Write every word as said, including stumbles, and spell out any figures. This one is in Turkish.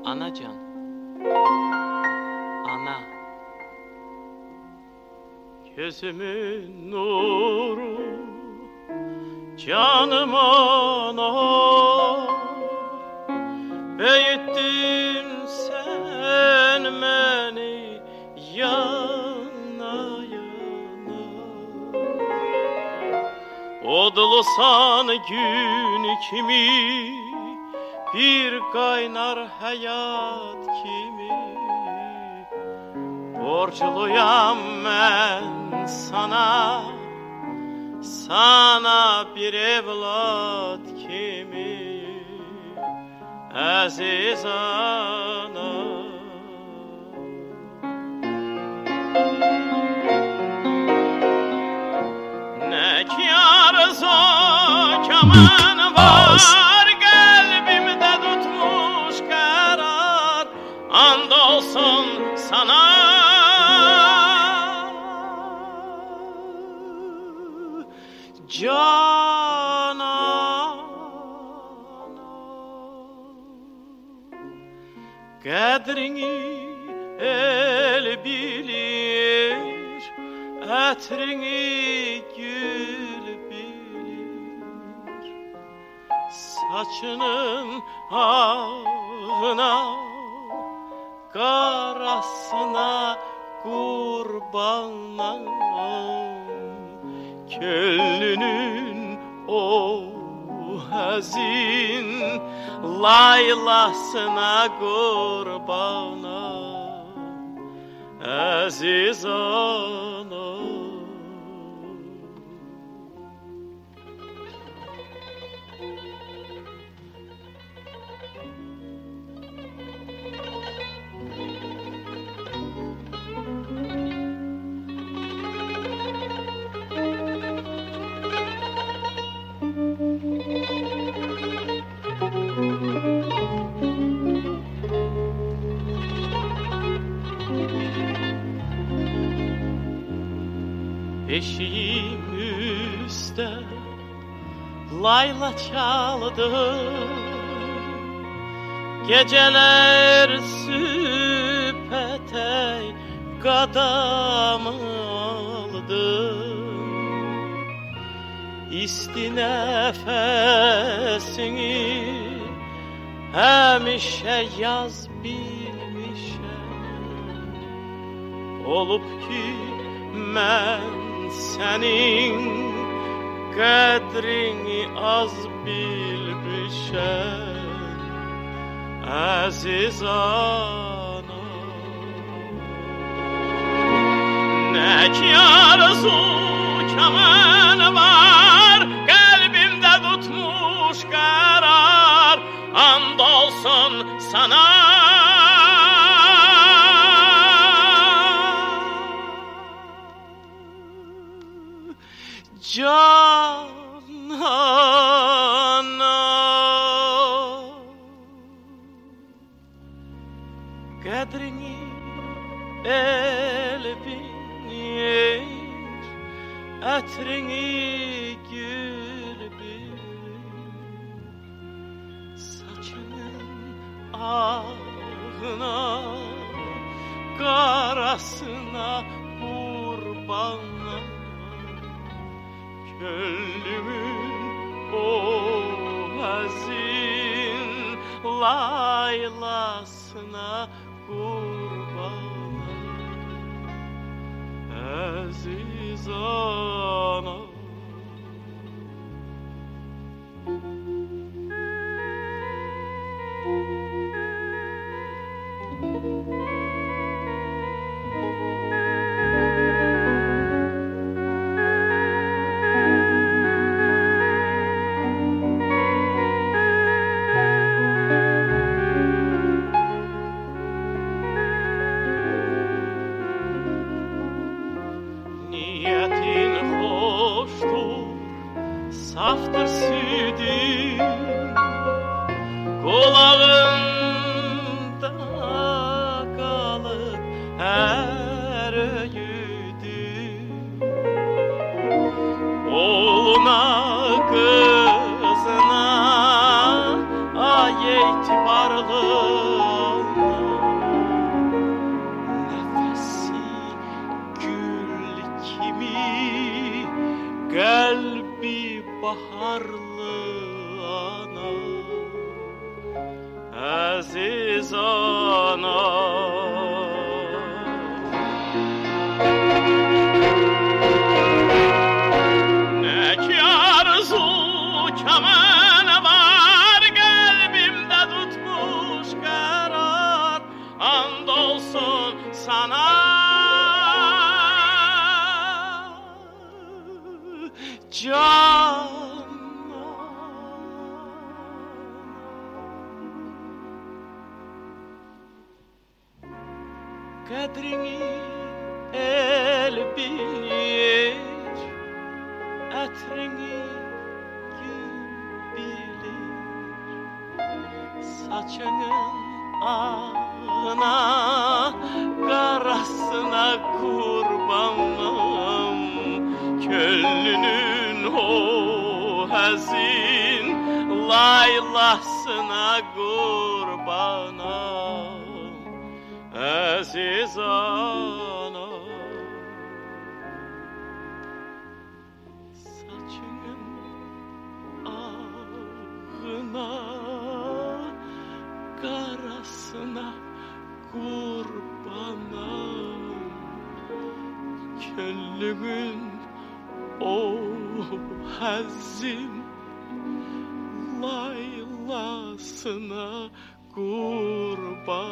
Anacan, ana. Gözümün nuru, canım ana. Büyüttün sen beni yana yana. Odlusan gün kimi, bir kaynar hayat kimi. Borçluyam ben sana, sana bir evlat kimi. Aziz ana. Ne kârıza kaman var, kalbimde tutmuş karar. Andolsun sana, canan. Kadrini el bilir, etrini gül bilir. Saçının ağına, karasına kurbanım. Köllünün o hazin laylasına kurbanım. Aziz ana. Eşiğim üstte layla çaldı, geceler süpetey kadam aldı. İsti nefesini hemişe yaz bilmişem. Olup ki men senin kadrini az bilmişem. Aziz ana. Ne ki arzu kaman var, kalbimde tutmuş karar. Andolsun sana, canana. Kadrini el bilir, etrini gül bilir. Saçının ağına, karasına kurbanım. Köllümün o hazin laylasına kurbanım. Aziz ana. Niyetin karlı ana, aziz ana. Ne ki arzu kemene var, kalbimde tutmuş karar, andolsun sana Canan. Kadrini el bilir, etrini gün bilir. Saçının ağına, karasına kurbanım. Köllünün o hazin laylasına kurbanım. Aziz ana, saçının ağına, karasına kurbanım. Köllümün o hazin laylasına kurban.